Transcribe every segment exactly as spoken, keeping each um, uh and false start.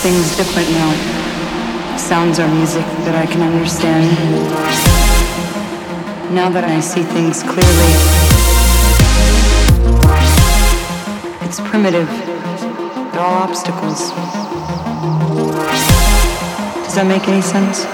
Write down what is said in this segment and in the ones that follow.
Everything's different now. Sounds are music that I can understand. Now that I see things clearly, it's primitive. They're all obstacles. Does that make any sense?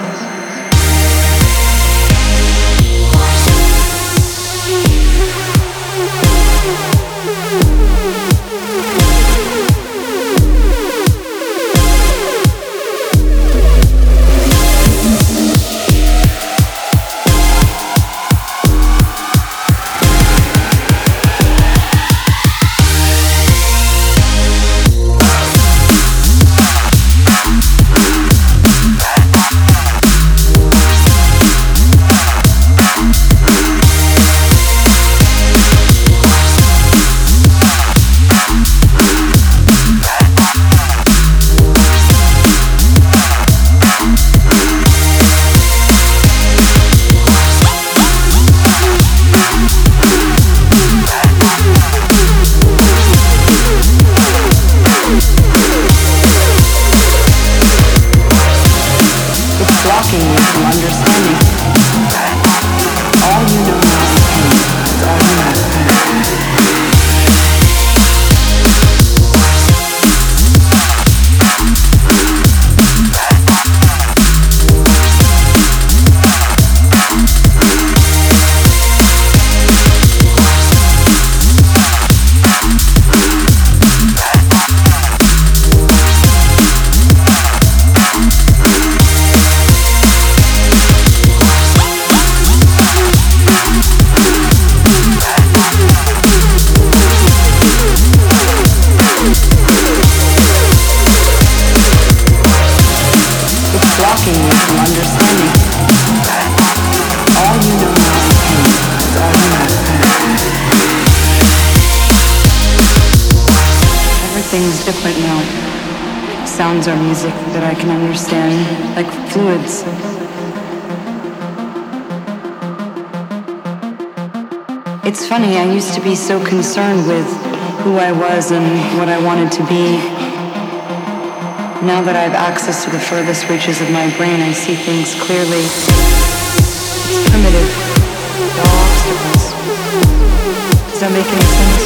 Blocking you from understanding. All you know now is pain. It's all you know. Blocking you from understanding. All you know now is pain. It's all you know. Everything's different now. Sounds are music that I can understand, like fluids. It's funny, I used to be so concerned with who I was and what I wanted to be. Now that I have access to the furthest reaches of my brain, I see things clearly. It's primitive. They're all obstacles. Does that make any sense?